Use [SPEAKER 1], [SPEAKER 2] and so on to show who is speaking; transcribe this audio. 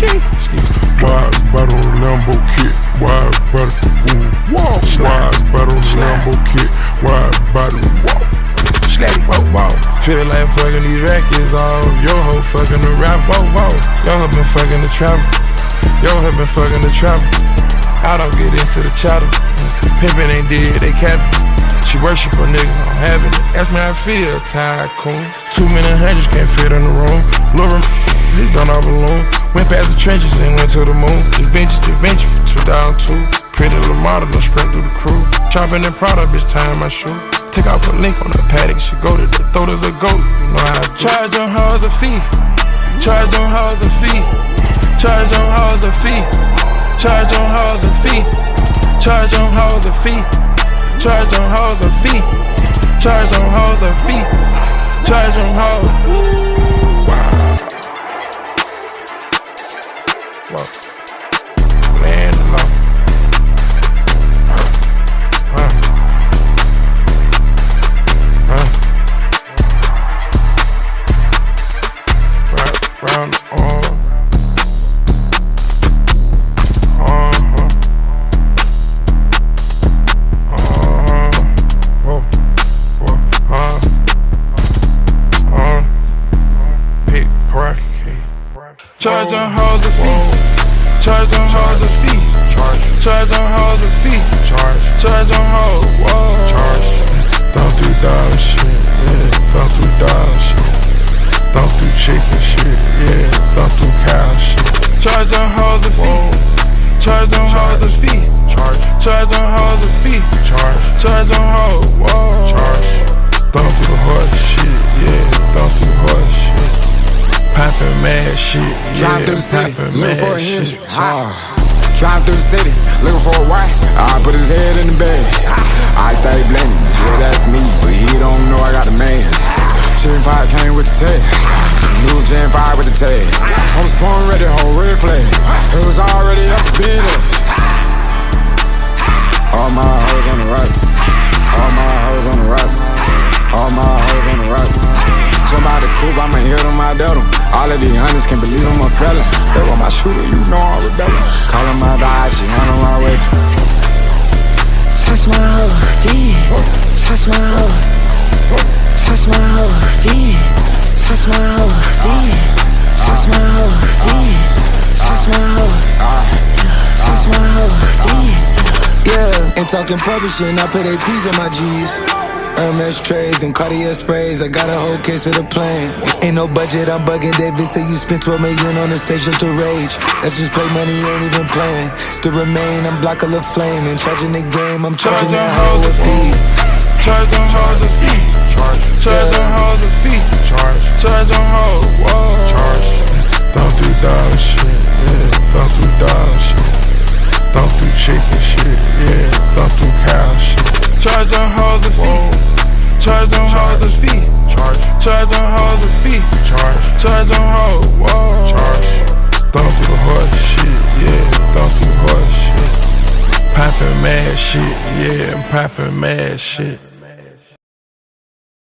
[SPEAKER 1] Wide bottle Lambo kit, wide bottle, ooh, whoa. Wide bottle Lambo kit, wide bottle, whoa. Feel like fucking these rackets off. Yo ho fucking the rap, whoa, whoa. Yo ho been fucking the trap. Yo ho been fucking the trap. I don't get into the chatter. Pimpin' ain't dead, they capping. She worship a nigga, I'm having it. Ask me how I feel, tycoon. Too many hundreds can't fit in the room. Lil' he done all alone. Went past the trenches and went to the moon. Adventure for 2002. Pretty little model, no spread through the crew. Chopping and Prada, bitch, tying my shoe. Take off a link on the paddock, she go to the throat as a goat. You know how I do. Charge on hoes a fee. Charge on hoes a fee. Charge on hoes a fee. Charge on hoes a fee. Charge on hoes a fee. Charge on hoes a fee. Charge on hoes a fee. Charge on hoes. Wow. Whoa. Land low. Round the arm. Charge on hoes a fee. Charge on hoes a fee. Charge on hoes a fee. Charge on hoes. Whoa. Charge. Don't do dog shit. Yeah. Don't do dog shit. Don't do chicken shit. Yeah. Don't do cow shit. Charge on hoes a fee. Charge on hoes a fee. Charge on hoes a fee. Charge on hoes. Whoa. Charge. Don't do horse shit. Yeah. Don't do horse shit. Poppin' mad shit,
[SPEAKER 2] yeah. Driving through the city, looking for a Henry. Driving through the city, looking for a wife. I put his head in the bed. I started blending. Yeah, that's me, but he don't know I got a man. Chicken pie came with the tag. New Gen 5 with the tag. I'm spawn ready, whole red flag. It was already up to being there. All my hoes on the rust. All my hoes on the rust. All my hoes on the rust. Jump out the coupe, I'ma hit them, I dealt them. All of these hunters can believe I'm a fella. Step on my shooter, you know I'm rebelling. Call her my dog, she handle my way.
[SPEAKER 3] Touch my hoe, feet. Touch my hoe. Touch my hoe, feet. Touch my hoe, feet. Touch my hoe, feet. Touch my hoe. Touch my hoe, feet.
[SPEAKER 4] Yeah, ain't talking publishing, I put APs on my G's. Hermes trays and Cartier sprays. I got a whole case for the plane. Ain't no budget, I'm bugging. David say you spent 12 million on the stage just to rage. Let's just play money, ain't even playing. Still remain, I'm block a little flame. And charging the game, I'm charging that hoe a fee.
[SPEAKER 1] Charge on hoes a fee. Charge on hoes a fee. Charge on hoes. Whoa. Charge. Don't do dog shit. Yeah. Don't do dog shit. Don't do chicken shit. Yeah. Don't do cow shit. Charge on hoes a fee. Charge on hoes a fee. Charge on hoes a fee. Charge on hoes. Whoa. Charge. Don't do horse shit. Yeah. Don't do horse shit. Poppin' mad shit. Yeah. I'm poppin' mad shit.